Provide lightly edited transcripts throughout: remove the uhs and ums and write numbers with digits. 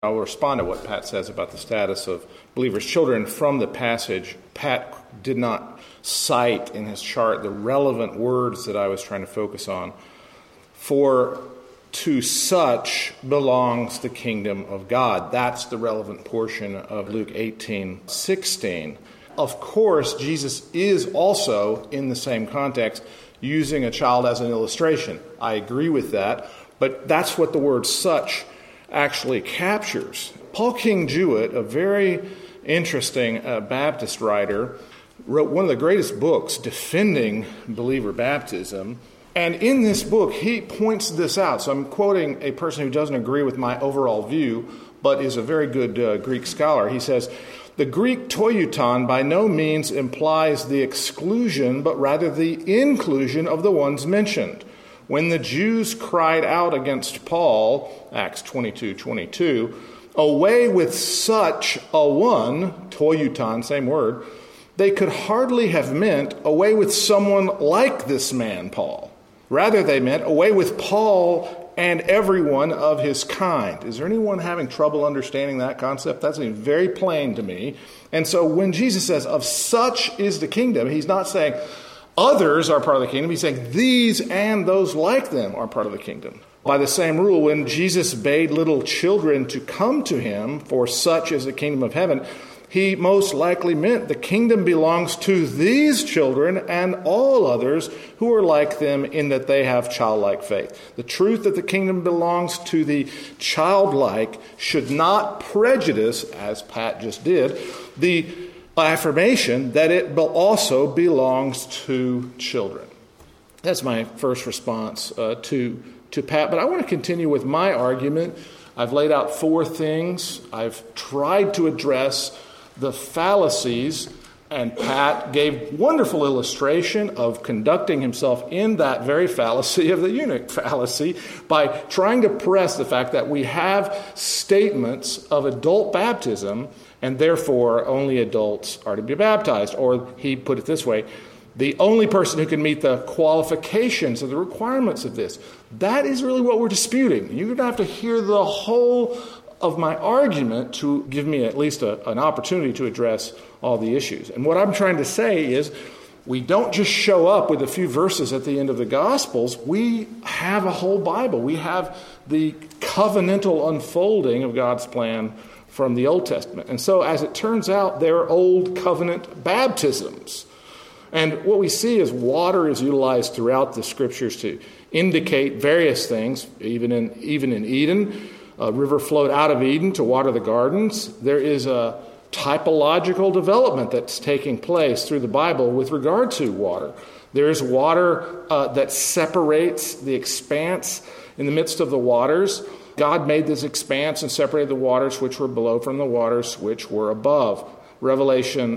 I'll respond to what Pat says about the status of believers' children from the passage. Pat did not cite in his chart the relevant words that I was trying to focus on. For to such belongs the kingdom of God. That's the relevant portion of Luke 18:16. Of course, Jesus is also, in the same context, using a child as an illustration. I agree with that, but that's what the word such actually captures. Paul King Jewett, a very interesting Baptist writer, wrote one of the greatest books defending believer baptism. And in this book, he points this out. So I'm quoting a person who doesn't agree with my overall view, but is a very good Greek scholar. He says, the Greek toiuton by no means implies the exclusion, but rather the inclusion of the ones mentioned. When the Jews cried out against Paul, Acts 22:22, away with such a one, toiuton, same word, they could hardly have meant away with someone like this man, Paul. Rather, they meant away with Paul and everyone of his kind. Is there anyone having trouble understanding that concept? That's very plain to me. And so when Jesus says, of such is the kingdom, he's not saying others are part of the kingdom. He's saying these and those like them are part of the kingdom. By the same rule, when Jesus bade little children to come to him, for such is the kingdom of heaven, he most likely meant the kingdom belongs to these children and all others who are like them in that they have childlike faith. The truth that the kingdom belongs to the childlike should not prejudice, as Pat just did, the affirmation that it also belongs to children. That's my first response to Pat. But I want to continue with my argument. I've laid out 4 things. I've tried to address the fallacies, and Pat gave wonderful illustration of conducting himself in that very fallacy of the eunuch fallacy by trying to press the fact that we have statements of adult baptism and therefore only adults are to be baptized. Or he put it this way, the only person who can meet the qualifications or the requirements of this. That is really what we're disputing. You're going to have to hear the whole of my argument to give me at least an opportunity to address all the issues. And what I'm trying to say is we don't just show up with a few verses at the end of the Gospels. We have a whole Bible. We have the covenantal unfolding of God's plan from the Old Testament. And so, as it turns out, they're Old Covenant baptisms. And what we see is water is utilized throughout the Scriptures to indicate various things. Even in Eden, a river flowed out of Eden to water the gardens. There is a typological development that's taking place through the Bible with regard to water. There is water that separates the expanse in the midst of the waters. God made this expanse and separated the waters which were below from the waters which were above. Revelation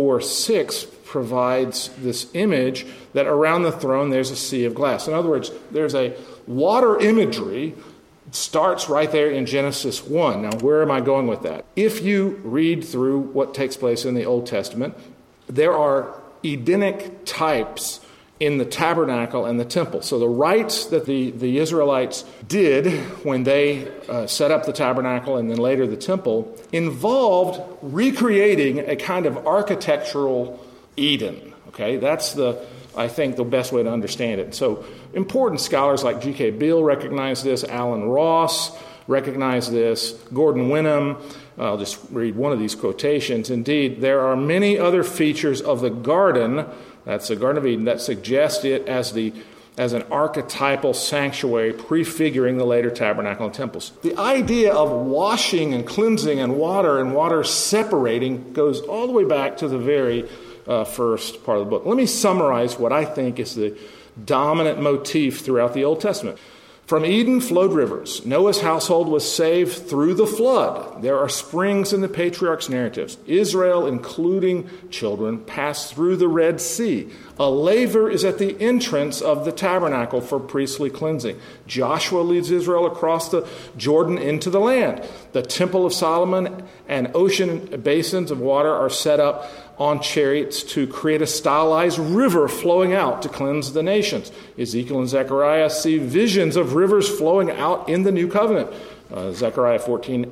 4:6 provides this image that around the throne there's a sea of glass. In other words, there's a water imagery. It starts right there in Genesis 1. Now, where am I going with that? If you read through what takes place in the Old Testament, there are Edenic types in the tabernacle and the temple. So the rites that the Israelites did when they set up the tabernacle and then later the temple involved recreating a kind of architectural Eden. Okay, that's I think the best way to understand it. So important scholars like G.K. Beale recognize this, Alan Ross recognize this, Gordon Wenham. I'll just read one of these quotations. Indeed, there are many other features of the garden, that's the Garden of Eden, that suggest it as an archetypal sanctuary prefiguring the later tabernacle and temples. The idea of washing and cleansing and water separating goes all the way back to the very first part of the book. Let me summarize what I think is the dominant motif throughout the Old Testament. From Eden flowed rivers. Noah's household was saved through the flood. There are springs in the patriarchs' narratives. Israel, including children, passed through the Red Sea. A laver is at the entrance of the tabernacle for priestly cleansing. Joshua leads Israel across the Jordan into the land. The Temple of Solomon and ocean basins of water are set up on chariots to create a stylized river flowing out to cleanse the nations. Ezekiel and Zechariah see visions of rivers flowing out in the new covenant. Zechariah 14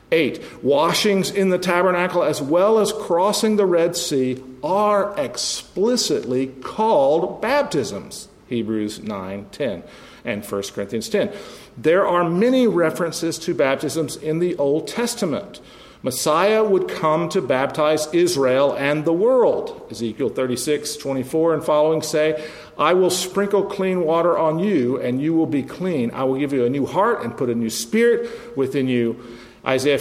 8, washings in the tabernacle as well as crossing the Red Sea are explicitly called baptisms. Hebrews 9:10 and 1 Corinthians 10. There are many references to baptisms in the Old Testament. Messiah would come to baptize Israel and the world. Ezekiel 36:24 and following say, I will sprinkle clean water on you, and you will be clean. I will give you a new heart and put a new spirit within you. Isaiah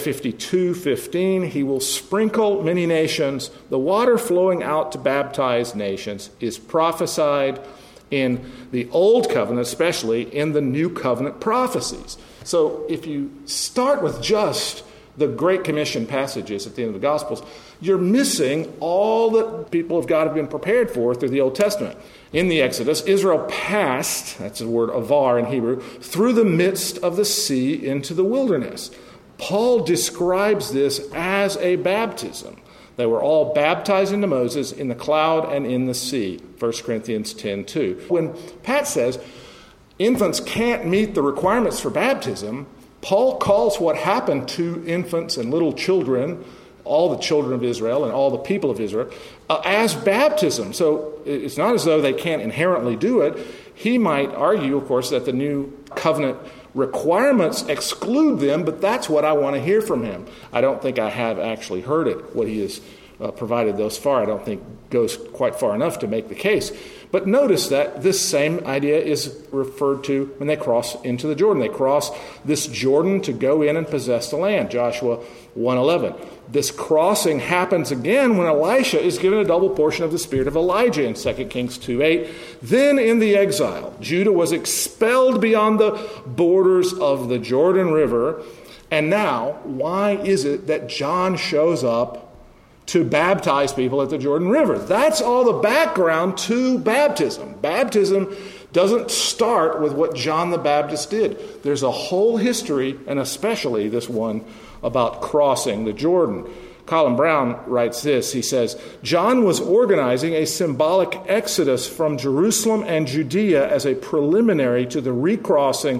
52:15, he will sprinkle many nations. The water flowing out to baptize nations is prophesied in the Old Covenant, especially in the New Covenant prophecies. So if you start with just the Great Commission passages at the end of the Gospels, you're missing all that people of God have been prepared for through the Old Testament. In the Exodus, Israel passed, that's the word avar in Hebrew, through the midst of the sea into the wilderness. Paul describes this as a baptism. They were all baptized into Moses in the cloud and in the sea, 1 Corinthians 10:2. When Pat says infants can't meet the requirements for baptism, Paul calls what happened to infants and little children, all the children of Israel and all the people of Israel, as baptism. So it's not as though they can't inherently do it. He might argue, of course, that the new covenant requirements exclude them, but that's what I want to hear from him. I don't think I have actually heard it, what he has provided thus far. I don't think goes quite far enough to make the case. But notice that this same idea is referred to when they cross into the Jordan. They cross this Jordan to go in and possess the land, Joshua 1:11. This crossing happens again when Elisha is given a double portion of the spirit of Elijah in 2 Kings 2:8. Then in the exile, Judah was expelled beyond the borders of the Jordan River. And now, why is it that John shows up to baptize people at the Jordan River? That's all the background to baptism. Baptism doesn't start with what John the Baptist did. There's a whole history, and especially this one about crossing the Jordan. Colin Brown writes this. He says, John was organizing a symbolic exodus from Jerusalem and Judea as a preliminary to recrossing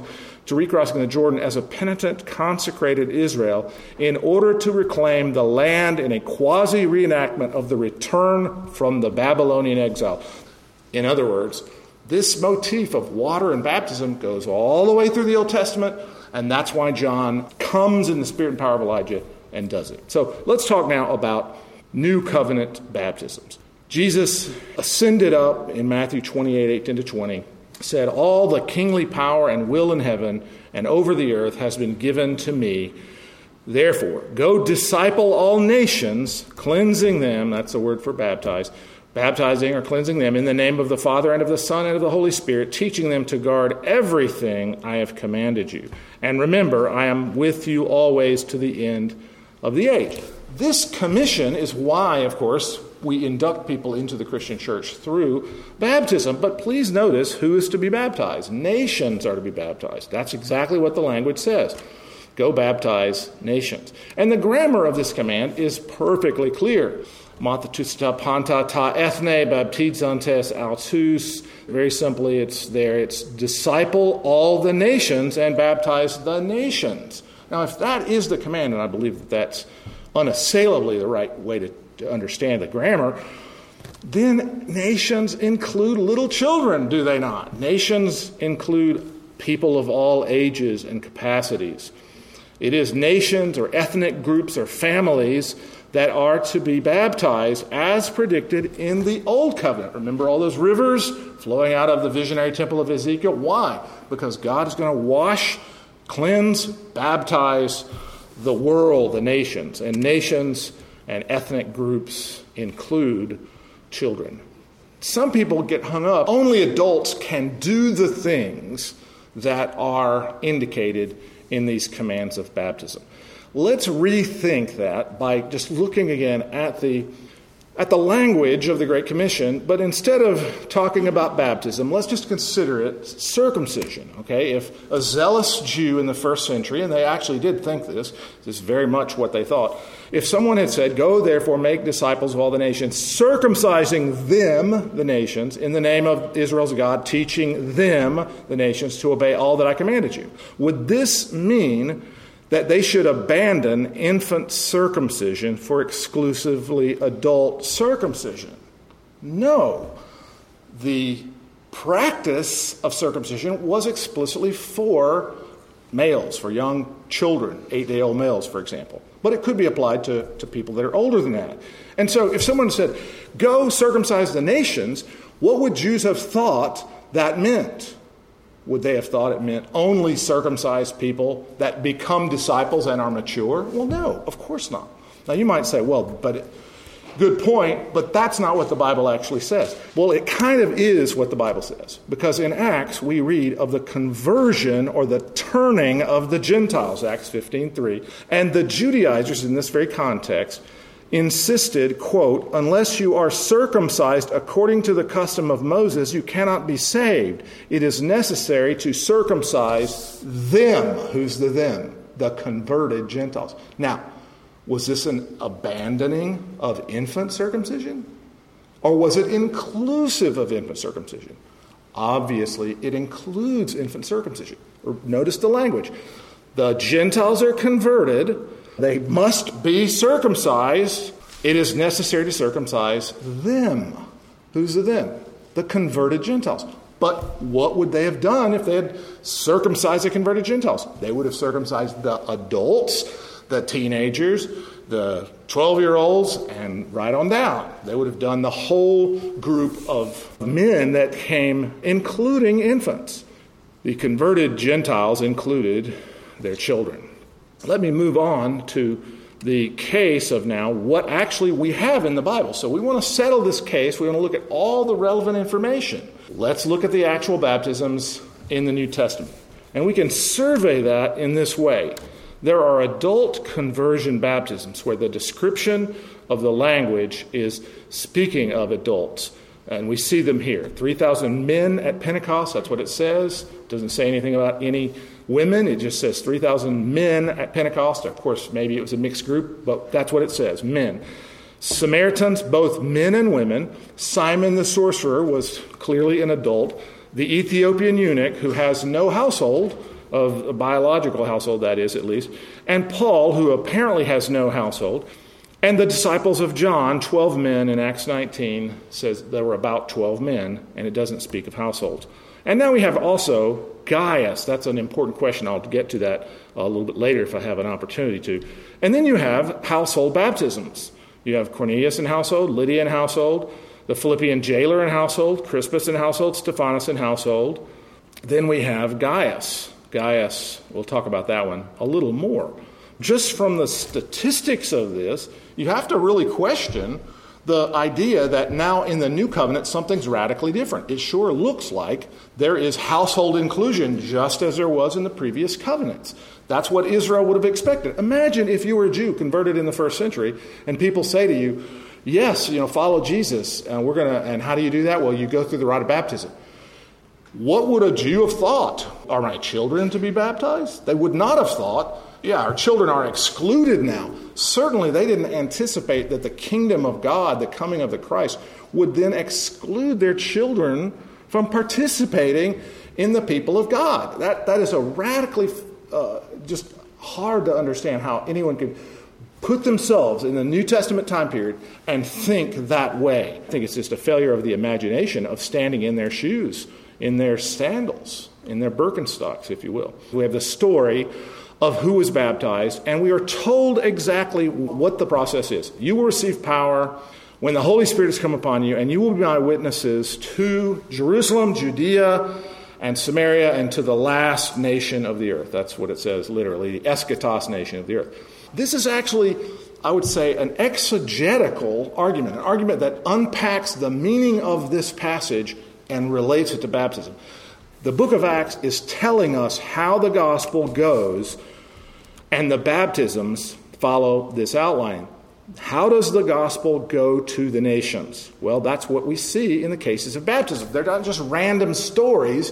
the Jordan as a penitent, consecrated Israel in order to reclaim the land in a quasi-reenactment of the return from the Babylonian exile. In other words, this motif of water and baptism goes all the way through the Old Testament, and that's why John comes in the spirit and power of Elijah and does it. So let's talk now about New Covenant baptisms. Jesus ascended up in Matthew 28:18-20. Said, all the kingly power and will in heaven and over the earth has been given to me. Therefore, go disciple all nations, cleansing them, that's the word for baptizing or cleansing them in the name of the Father and of the Son and of the Holy Spirit, teaching them to guard everything I have commanded you. And remember, I am with you always to the end of the age. This commission is why, of course, we induct people into the Christian church through baptism. But please notice who is to be baptized. Nations are to be baptized. That's exactly what the language says. Go baptize nations. And the grammar of this command is perfectly clear. Matatusta panta ta ethne baptizantes autus. Very simply, it's there. It's disciple all the nations and baptize the nations. Now, if that is the command, and I believe that that's unassailably the right way to understand the grammar, then nations include little children, do they not? Nations include people of all ages and capacities. It is nations or ethnic groups or families that are to be baptized as predicted in the Old Covenant. Remember all those rivers flowing out of the visionary temple of Ezekiel? Why? Because God is going to wash, cleanse, baptize the world, the nations. And nations and ethnic groups include children. Some people get hung up. Only adults can do the things that are indicated in these commands of baptism. Let's rethink that by just looking again at the language of the Great Commission, but instead of talking about baptism, let's just consider it circumcision. Okay, if a zealous Jew in the first century, and they actually did think this is very much what they thought, if someone had said, go therefore make disciples of all the nations, circumcising them, the nations, in the name of Israel's God, teaching them, the nations, to obey all that I commanded you, would this mean that they should abandon infant circumcision for exclusively adult circumcision. No. The practice of circumcision was explicitly for males, for young children, 8-day-old males, for example. But it could be applied to people that are older than that. And so if someone said, go circumcise the nations, what would Jews have thought that meant? Would they have thought it meant only circumcise people that become disciples and are mature? Well, no, of course not. Now you might say, well, but good point, but that's not what the Bible actually says. Well, it kind of is what the Bible says, because in Acts we read of the conversion or the turning of the Gentiles, Acts 15:3, and the Judaizers in this very context insisted, quote, unless you are circumcised according to the custom of Moses, you cannot be saved. It is necessary to circumcise them. Who's the them? The converted Gentiles. Now, was this an abandoning of infant circumcision? Or was it inclusive of infant circumcision? Obviously, it includes infant circumcision. Notice the language. The Gentiles are converted. They must be circumcised. It is necessary to circumcise them. Who's the them? The converted Gentiles. But what would they have done if they had circumcised the converted Gentiles? They would have circumcised the adults, the teenagers, the 12-year-olds, and right on down. They would have done the whole group of men that came, including infants. The converted Gentiles included their children. Let me move on to the case of now what actually we have in the Bible. So we want to settle this case. We want to look at all the relevant information. Let's look at the actual baptisms in the New Testament. And we can survey that in this way. There are adult conversion baptisms where the description of the language is speaking of adults. And we see them here. 3,000 men at Pentecost, that's what it says. It doesn't say anything about any women. It just says 3,000 men at Pentecost. Of course, maybe it was a mixed group, but that's what it says, men. Samaritans, both men and women. Simon the sorcerer was clearly an adult. The Ethiopian eunuch, who has no household, of a biological household, that is, at least. And Paul, who apparently has no household. And the disciples of John, 12 men in Acts 19, says there were about 12 men, and it doesn't speak of households. And now we have also Gaius. That's an important question. I'll get to that a little bit later if I have an opportunity to. And then you have household baptisms. You have Cornelius in household, Lydia in household, the Philippian jailer in household, Crispus in household, Stephanas in household. Then we have Gaius. Gaius, we'll talk about that one a little more. Just from the statistics of this, you have to really question the idea that now in the new covenant something's radically different. It sure looks like there is household inclusion just as there was in the previous covenants. That's what Israel would have expected. Imagine if you were a Jew converted in the first century and people say to you, yes, follow Jesus, and how do you do that? Well, you go through the rite of baptism. What would a Jew have thought? Are my children to be baptized? They would not have thought, our children are excluded now. Certainly they didn't anticipate that the kingdom of God, the coming of the Christ, would then exclude their children from participating in the people of God. That is a radically, just hard to understand how anyone could put themselves in the New Testament time period and think that way. I think it's just a failure of the imagination of standing in their shoes, in their sandals, in their Birkenstocks, if you will. We have the story of who was baptized, and we are told exactly what the process is. You will receive power when the Holy Spirit has come upon you, and you will be my witnesses to Jerusalem, Judea, and Samaria, and to the last nation of the earth. That's what it says, literally, the eschatos nation of the earth. This is actually, I would say, an exegetical argument, an argument that unpacks the meaning of this passage and relates it to baptism. The book of Acts is telling us how the gospel goes, and the baptisms follow this outline. How does the gospel go to the nations? Well, that's what we see in the cases of baptism. They're not just random stories.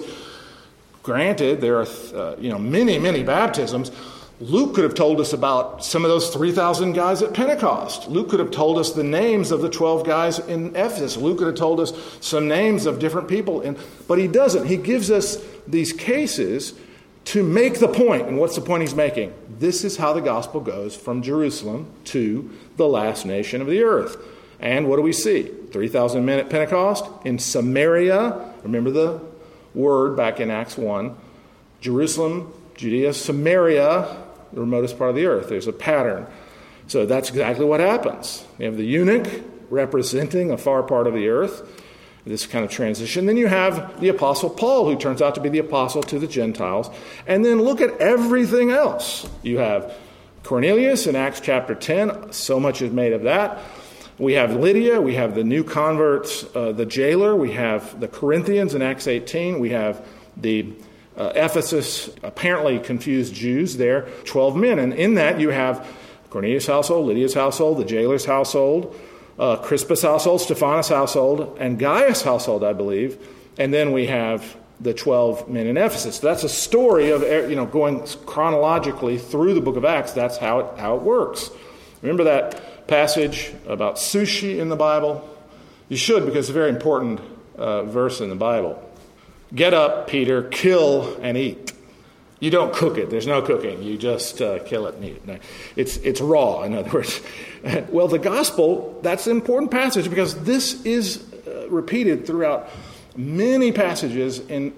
Granted, there are many, many baptisms. Luke could have told us about some of those 3,000 guys at Pentecost. Luke could have told us the names of the 12 guys in Ephesus. Luke could have told us some names of different people. But he doesn't. He gives us these cases to make the point. And what's the point he's making? this is how the gospel goes from Jerusalem to the last nation of the earth. And what do we see? 3,000 men at Pentecost in Samaria. Remember the word back in Acts 1. Jerusalem, Judea, Samaria, the remotest part of the earth. There's a pattern. So that's exactly what happens. You have the eunuch representing a far part of the earth, this kind of transition. Then you have the Apostle Paul, who turns out to be the apostle to the Gentiles. And then look at everything else. You have Cornelius in Acts chapter 10. So much is made of that. We have Lydia. We have the new converts, the jailer. We have the Corinthians in Acts 18. We have the Ephesus, apparently confused Jews there, 12 men. And in that you have Cornelius' household, Lydia's household, the jailer's household, Crispus' household, Stephanus' household, and Gaius' household, I believe. And then we have the 12 men in Ephesus. That's a story of, going chronologically through the book of Acts. That's how it works. Remember that passage about sushi in the Bible? You should, because it's a very important verse in the Bible. Get up, Peter, kill and eat. You don't cook it. There's no cooking. You just kill it and eat it. It's raw, in other words. Well, the gospel, that's an important passage because this is repeated throughout many passages in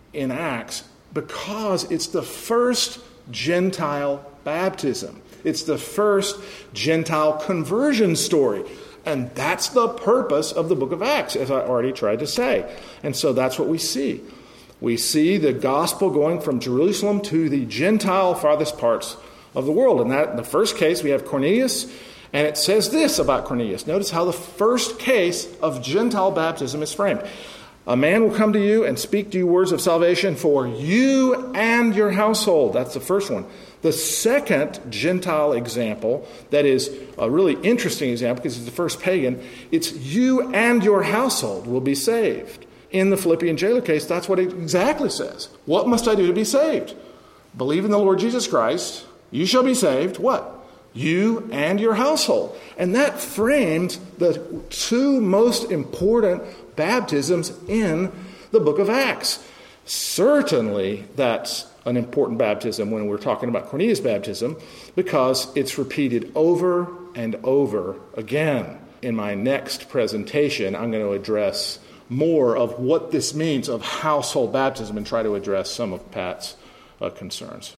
Acts because it's the first Gentile baptism. It's the first Gentile conversion story. And that's the purpose of the book of Acts, as I already tried to say. And so that's what we see. We see the gospel going from Jerusalem to the Gentile farthest parts of the world. And that, in the first case, we have Cornelius, and it says this about Cornelius. Notice how the first case of Gentile baptism is framed. A man will come to you and speak to you words of salvation for you and your household. That's the first one. The second Gentile example, that is a really interesting example because it's the first pagan, it's you and your household will be saved. In the Philippian jailer case, that's what it exactly says. What must I do to be saved? Believe in the Lord Jesus Christ. You shall be saved. What? You and your household. And that framed the two most important baptisms in the book of Acts. Certainly, that's an important baptism when we're talking about Cornelius' baptism because it's repeated over and over again. In my next presentation, I'm going to address more of what this means of household baptism and try to address some of Pat's concerns.